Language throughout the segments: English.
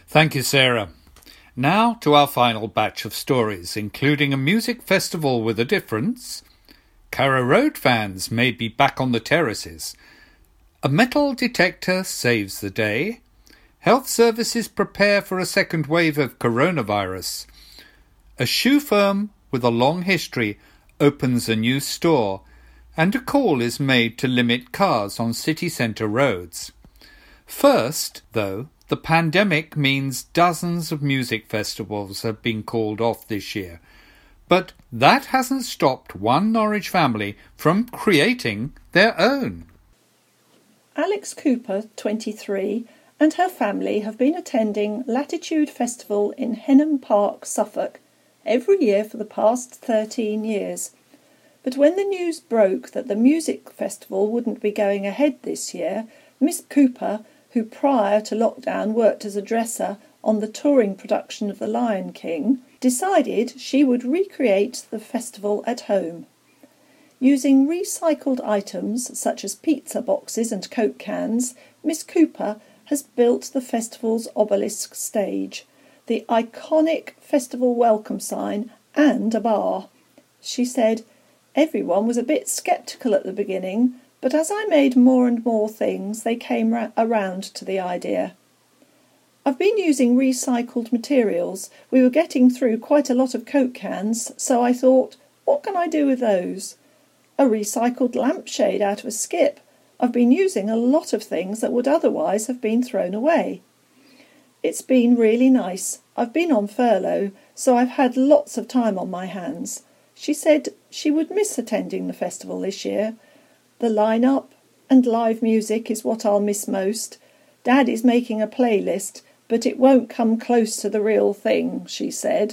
Thank you, Sarah. Now to our final batch of stories, including a music festival with a difference. Carrow Road fans may be back on the terraces. A metal detector saves the day. Health services prepare for a second wave of coronavirus. A shoe firm with a long history opens a new store, and a call is made to limit cars on city centre roads. First, though, the pandemic means dozens of music festivals have been called off this year. But that hasn't stopped one Norwich family from creating their own. Alex Cooper, 23, and her family have been attending Latitude Festival in Henham Park, Suffolk, every year for the past 13 years. But when the news broke that the music festival wouldn't be going ahead this year, Miss Cooper, who prior to lockdown worked as a dresser on the touring production of The Lion King, decided she would recreate the festival at home. Using recycled items such as pizza boxes and Coke cans, Miss Cooper has built the festival's obelisk stage, the iconic festival welcome sign and a bar. She said, "Everyone was a bit sceptical at the beginning, but as I made more and more things, they came around to the idea. I've been using recycled materials. We were getting through quite a lot of Coke cans, so I thought, what can I do with those? A recycled lampshade out of a skip. I've been using a lot of things that would otherwise have been thrown away. It's been really nice. I've been on furlough, so I've had lots of time on my hands." She said she would miss attending the festival this year. "The line-up and live music is what I'll miss most. Dad is making a playlist, but it won't come close to the real thing," she said.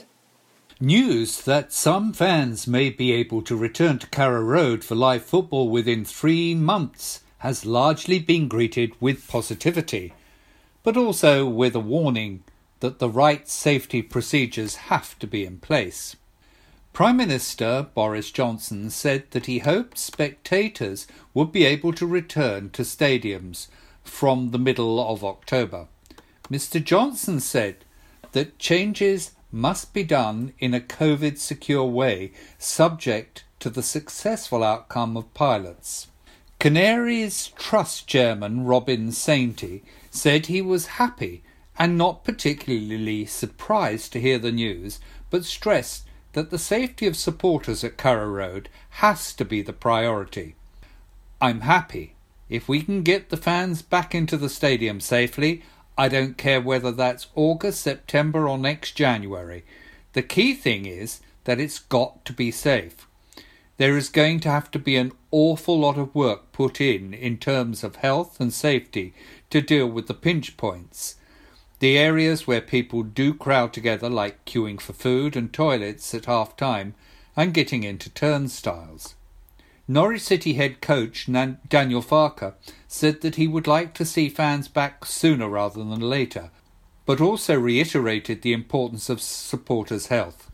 News that some fans may be able to return to Carrow Road for live football within 3 months has largely been greeted with positivity, but also with a warning that the right safety procedures have to be in place. Prime Minister Boris Johnson said that he hoped spectators would be able to return to stadiums from the middle of October. Mr. Johnson said that changes must be done in a COVID-secure way, subject to the successful outcome of pilots. Canaries Trust Chairman Robin Sainty said he was happy and not particularly surprised to hear the news, but stressed that the safety of supporters at Carrow Road has to be the priority. "I'm happy. If we can get the fans back into the stadium safely, I don't care whether that's August, September or next January. The key thing is that it's got to be safe. There is going to have to be an awful lot of work put in terms of health and safety to deal with the pinch points. The areas where people do crowd together, like queuing for food and toilets at half-time and getting into turnstiles." Norwich City head coach Daniel Farker said that he would like to see fans back sooner rather than later, but also reiterated the importance of supporters' health.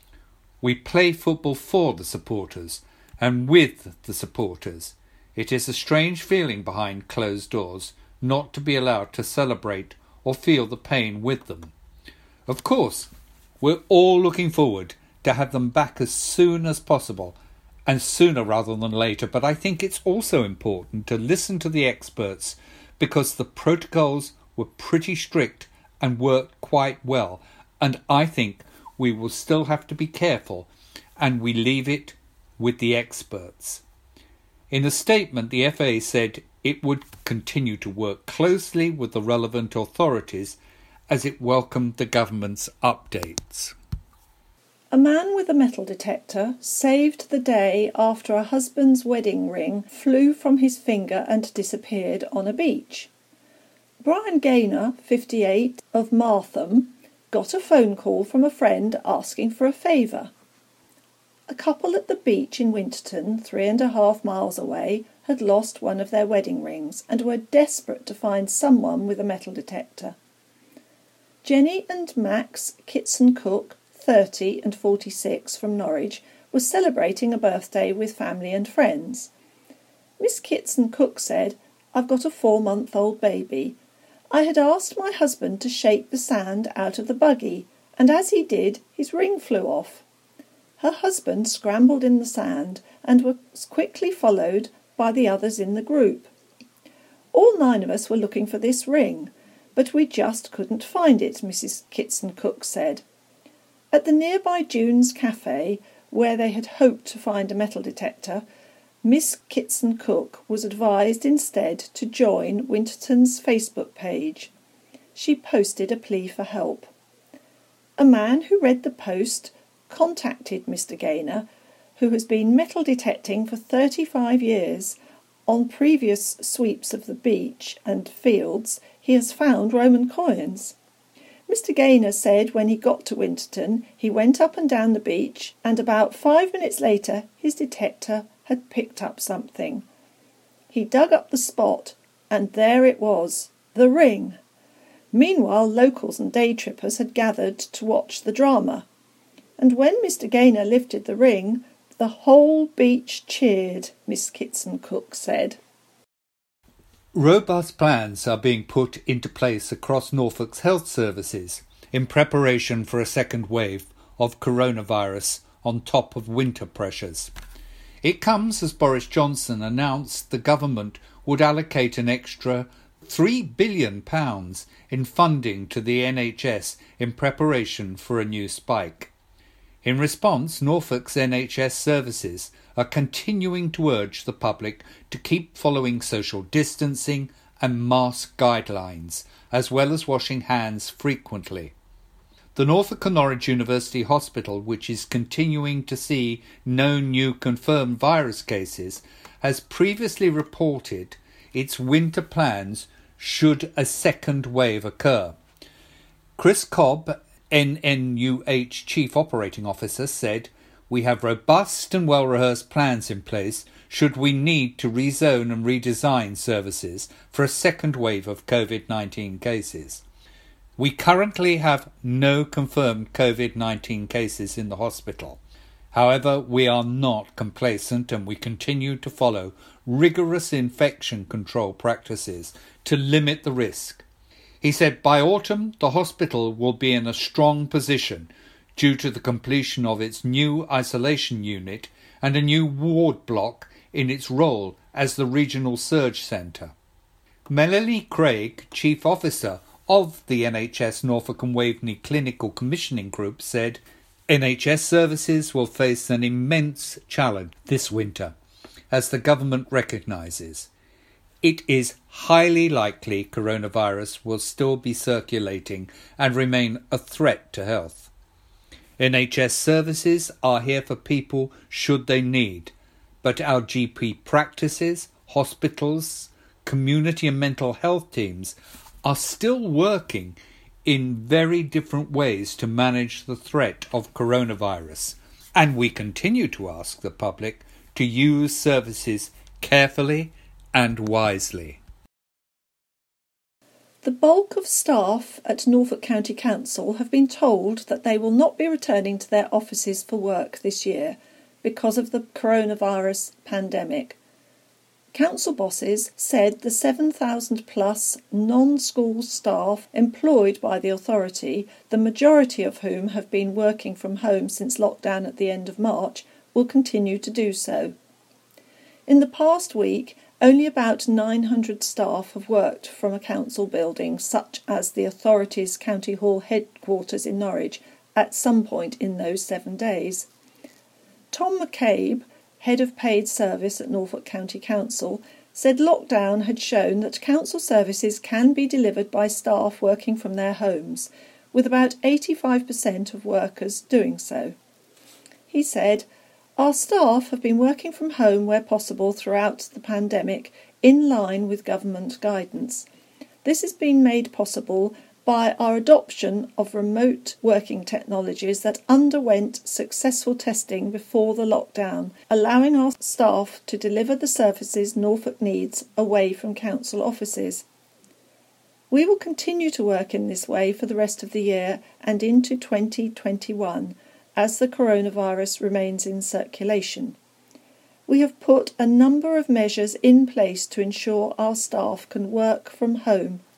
"We play football for the supporters and with the supporters. It is a strange feeling behind closed doors not to be allowed to celebrate or feel the pain with them. Of course, we're all looking forward to have them back as soon as possible, and sooner rather than later, but I think it's also important to listen to the experts because the protocols were pretty strict and worked quite well, and I think we will still have to be careful, and we leave it with the experts." In a statement, the FA said it would continue to work closely with the relevant authorities as it welcomed the government's updates. A man with a metal detector saved the day after a husband's wedding ring flew from his finger and disappeared on a beach. Brian Gaynor, 58, of Martham, got a phone call from a friend asking for a favour. A couple at the beach in Winterton, 3.5 miles away, had lost one of their wedding rings and were desperate to find someone with a metal detector. Jenny and Max Kitson-Cook, 30 and 46, from Norwich, were celebrating a birthday with family and friends. Miss Kitson-Cook said, "I've got a 4-month-old baby. I had asked my husband to shake the sand out of the buggy, and as he did, his ring flew off. Her husband scrambled in the sand and was quickly followed by the others in the group. All 9 of us were looking for this ring, but we just couldn't find it, Mrs. Kitson-Cook said. At the nearby Dunes Cafe, where they had hoped to find a metal detector, Miss Kitson-Cook was advised instead to join Winterton's Facebook page. She posted a plea for help. A man who read the post contacted Mr. Gaynor, who has been metal detecting for 35 years. On previous sweeps of the beach and fields, he has found Roman coins. Mr. Gaynor said when he got to Winterton, he went up and down the beach, and about 5 minutes later his detector had picked up something. He dug up the spot, and there it was, the ring. Meanwhile, locals and day trippers had gathered to watch the drama. And when Mr. Gaynor lifted the ring, the whole beach cheered, Miss Kitson-Cook said. Robust plans are being put into place across Norfolk's health services in preparation for a second wave of coronavirus on top of winter pressures. It comes as Boris Johnson announced the government would allocate an extra £3 billion in funding to the NHS in preparation for a new spike. In response, Norfolk's NHS services are continuing to urge the public to keep following social distancing and mask guidelines, as well as washing hands frequently. The Norfolk and Norwich University Hospital, which is continuing to see no new confirmed virus cases, has previously reported its winter plans should a second wave occur. Chris Cobb, NNUH Chief Operating Officer, said, "We have robust and well-rehearsed plans in place should we need to rezone and redesign services for a second wave of COVID-19 cases. We currently have no confirmed COVID-19 cases in the hospital. However, we are not complacent and we continue to follow rigorous infection control practices to limit the risk." He said by autumn the hospital will be in a strong position due to the completion of its new isolation unit and a new ward block in its role as the regional surge centre. Melanie Craig, Chief Officer of the NHS Norfolk and Waveney Clinical Commissioning Group, said NHS services will face an immense challenge this winter, as the government recognises. It is highly likely coronavirus will still be circulating and remain a threat to health. NHS services are here for people should they need, but our GP practices, hospitals, community and mental health teams are still working in very different ways to manage the threat of coronavirus, and we continue to ask the public to use services carefully and wisely. The bulk of staff at Norfolk County Council have been told that they will not be returning to their offices for work this year because of the coronavirus pandemic. Council bosses said the 7,000 plus non-school staff employed by the authority, the majority of whom have been working from home since lockdown at the end of March, will continue to do so. In the past week, only about 900 staff have worked from a council building, such as the authority's County Hall headquarters in Norwich, at some point in those 7 days. Tom McCabe, head of paid service at Norfolk County Council, said lockdown had shown that council services can be delivered by staff working from their homes, with about 85% of workers doing so. He said, "Our staff have been working from home where possible throughout the pandemic, in line with government guidance. This has been made possible by our adoption of remote working technologies that underwent successful testing before the lockdown, allowing our staff to deliver the services Norfolk needs away from council offices. We will continue to work in this way for the rest of the year and into 2021, as the coronavirus remains in circulation. We have put a number of measures in place to ensure our staff can work from home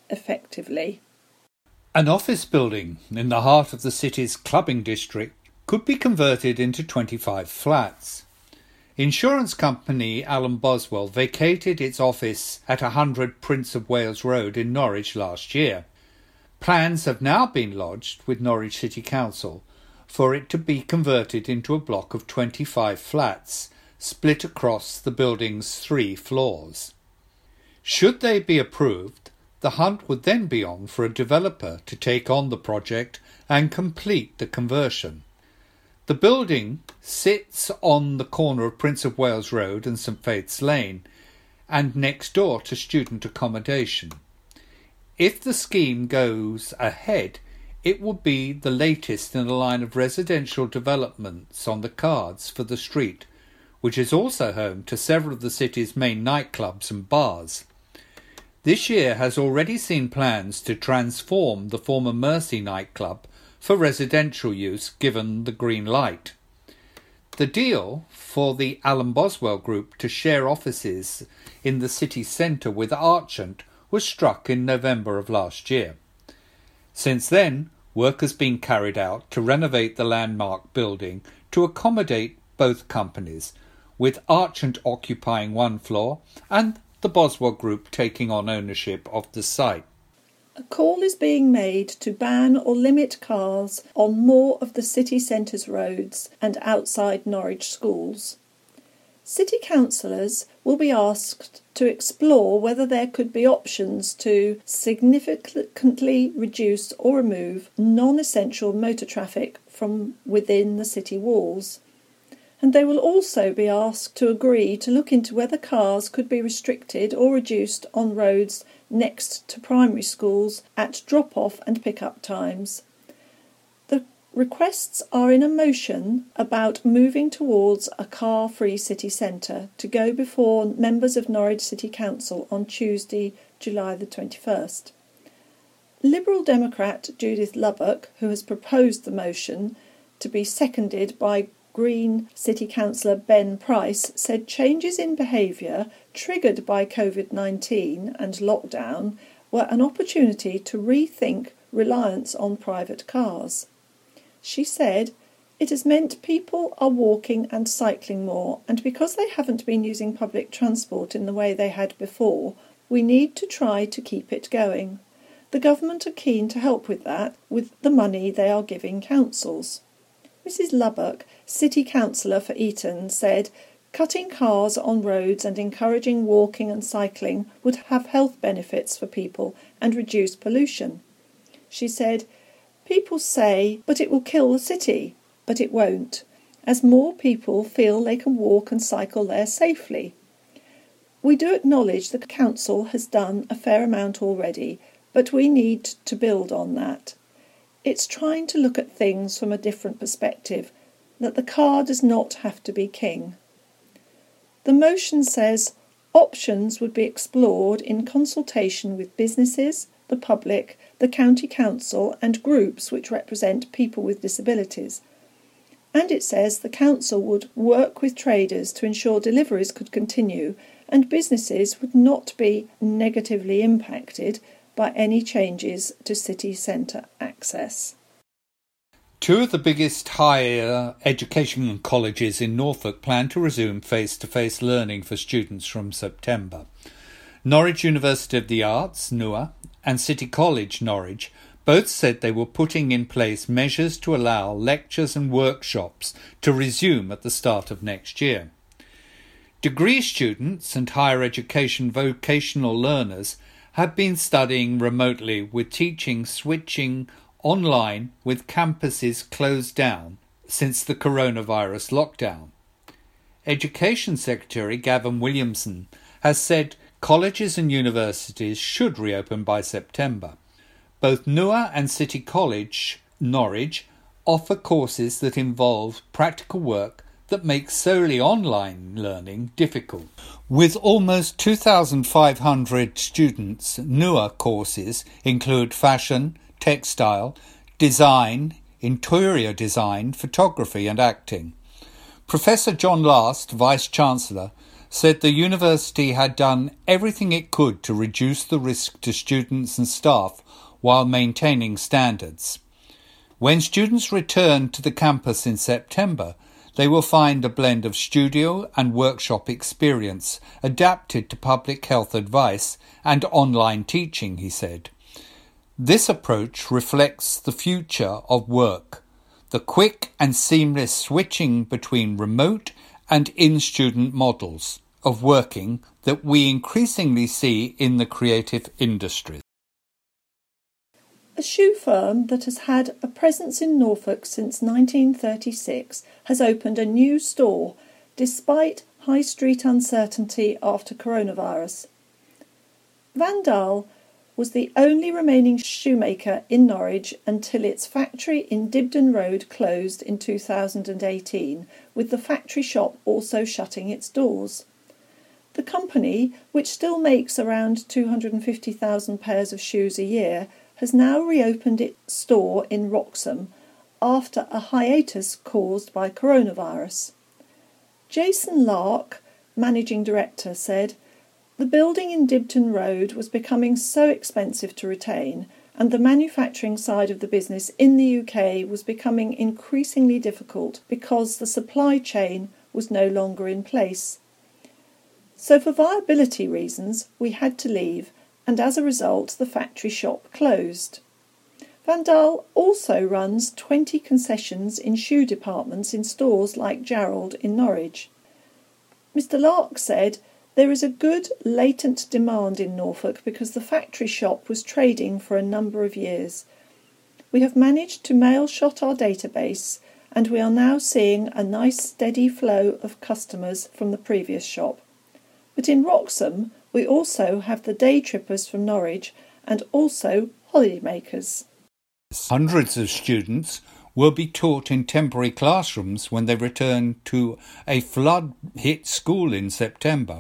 effectively. An office building in the heart of the city's clubbing district could be converted into 25 flats. Insurance company Allen Boswell vacated its office at 100 Prince of Wales Road in Norwich last year. Plans have now been lodged with Norwich City Council for it to be converted into a block of 25 flats, split across the building's 3 floors. Should they be approved, the hunt would then be on for a developer to take on the project and complete the conversion. The building sits on the corner of Prince of Wales Road and St Faith's Lane, and next door to student accommodation. If the scheme goes ahead, it will be the latest in a line of residential developments on the cards for the street, which is also home to several of the city's main nightclubs and bars. This year has already seen plans to transform the former Mercy nightclub for residential use given the green light. The deal for the Allen Boswell Group to share offices in the city centre with Archant was struck in November of last year. Since then, work has been carried out to renovate the landmark building to accommodate both companies, with Archant occupying 1 floor and the Boswell Group taking on ownership of the site. A call is being made to ban or limit cars on more of the city centre's roads and outside Norwich schools. City councillors will be asked to explore whether there could be options to significantly reduce or remove non-essential motor traffic from within the city walls. And they will also be asked to agree to look into whether cars could be restricted or reduced on roads next to primary schools at drop-off and pick-up times. The requests are in a motion about moving towards a car-free city centre to go before members of Norwich City Council on Tuesday, July the 21st. Liberal Democrat Judith Lubbock, who has proposed the motion to be seconded by Green City Councillor Ben Price, said changes in behaviour triggered by COVID-19 and lockdown were an opportunity to rethink reliance on private cars. She said, "It has meant people are walking and cycling more, and because they haven't been using public transport in the way they had before, we need to try to keep it going. The government are keen to help with that with the money they are giving councils." Mrs Lubbock, City Councillor for Eton, said cutting cars on roads and encouraging walking and cycling would have health benefits for people and reduce pollution. She said, "People say, but it will kill the city, but it won't, as more people feel they can walk and cycle there safely. We do acknowledge the council has done a fair amount already, but we need to build on that. It's trying to look at things from a different perspective, that the car does not have to be king." The motion says options would be explored in consultation with businesses, the public, the county council and groups which represent people with disabilities. And it says the council would work with traders to ensure deliveries could continue and businesses would not be negatively impacted by any changes to city centre access. 2 of the biggest higher education colleges in Norfolk plan to resume face-to-face learning for students from September. Norwich University of the Arts, NUA, and City College, Norwich, both said they were putting in place measures to allow lectures and workshops to resume at the start of next year. Degree students and higher education vocational learners have been studying remotely, with teaching switching online with campuses closed down since the coronavirus lockdown. Education Secretary Gavin Williamson has said colleges and universities should reopen by September. Both NUA and City College, Norwich, offer courses that involve practical work that makes solely online learning difficult. With almost 2,500 students, NUA courses include fashion, textile, design, interior design, photography and acting. Professor John Last, Vice-Chancellor, said the university had done everything it could to reduce the risk to students and staff while maintaining standards. When students return to the campus in September, they will find a blend of studio and workshop experience adapted to public health advice and online teaching, he said. This approach reflects the future of work, the quick and seamless switching between remote and in-student models of working that we increasingly see in the creative industries. A shoe firm that has had a presence in Norfolk since 1936 has opened a new store despite high street uncertainty after coronavirus. Vandal was the only remaining shoemaker in Norwich until its factory in Dibden Road closed in 2018, with the factory shop also shutting its doors. The company, which still makes around 250,000 pairs of shoes a year, has now reopened its store in Wroxham after a hiatus caused by coronavirus. Jason Lark, managing director, said, "The building in Dibden Road was becoming so expensive to retain, and the manufacturing side of the business in the UK was becoming increasingly difficult because the supply chain was no longer in place. So for viability reasons, we had to leave, and as a result the factory shop closed." Vandal also runs 20 concessions in shoe departments in stores like Gerald in Norwich. Mr. Lark said, "There is a good latent demand in Norfolk because the factory shop was trading for a number of years. We have managed to mail shot our database, and we are now seeing a nice steady flow of customers from the previous shop. But in Wroxham, we also have the day trippers from Norwich and also holidaymakers." Hundreds of students will be taught in temporary classrooms when they return to a flood-hit school in September.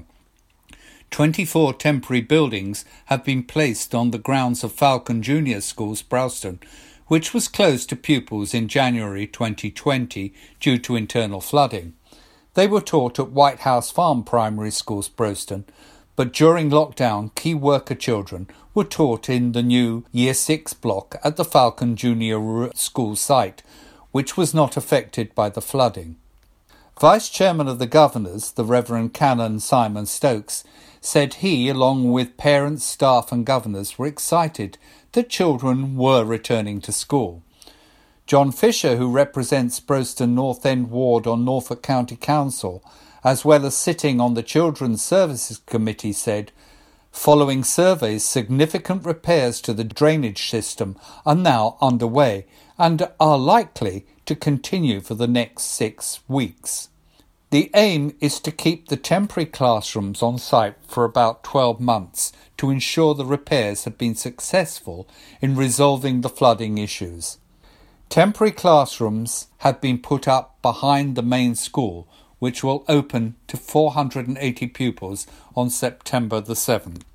24 temporary buildings have been placed on the grounds of Falcon Junior School, Sprowston, which was closed to pupils in January 2020 due to internal flooding. They were taught at White House Farm Primary School, Sprowston, but during lockdown, key worker children were taught in the new Year 6 block at the Falcon Junior School site, which was not affected by the flooding. Vice Chairman of the Governors, the Reverend Canon Simon Stokes, said he, along with parents, staff and governors, were excited that children were returning to school. John Fisher, who represents Sprowston North End Ward on Norfolk County Council, as well as sitting on the Children's Services Committee, said, "Following surveys, significant repairs to the drainage system are now underway and are likely to continue for the next 6 weeks. The aim is to keep the temporary classrooms on site for about 12 months to ensure the repairs have been successful in resolving the flooding issues. Temporary classrooms have been put up behind the main school, which will open to 480 pupils on September the 7th.